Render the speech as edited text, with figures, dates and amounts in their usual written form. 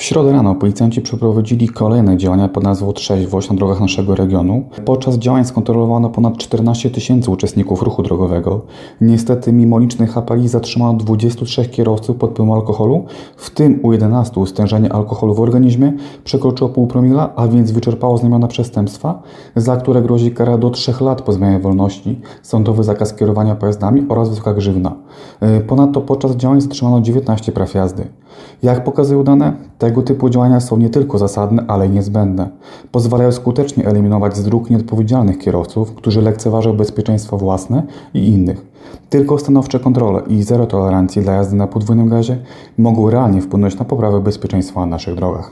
środę rano policjanci przeprowadzili kolejne działania pod nazwą Trzeźwość na drogach naszego regionu. Podczas działań skontrolowano ponad 14 000 uczestników ruchu drogowego. Niestety mimo licznych apeli zatrzymano 23 kierowców pod wpływem alkoholu, w tym u 11 stężenie alkoholu w organizmie przekroczyło 0,5 promila, a więc wyczerpało znamiona przestępstwa, za które grozi kara do 3 lat pozbawienia wolności, sądowy zakaz kierowania pojazdami oraz wysoka grzywna. Ponadto podczas działań zatrzymano 19 praw jazdy. Jak pokazują dane, tego typu działania są nie tylko zasadne, ale i niezbędne. Pozwalają skutecznie eliminować z dróg nieodpowiedzialnych kierowców, którzy lekceważą bezpieczeństwo własne i innych. Tylko stanowcze kontrole i zero tolerancji dla jazdy na podwójnym gazie mogą realnie wpłynąć na poprawę bezpieczeństwa na naszych drogach.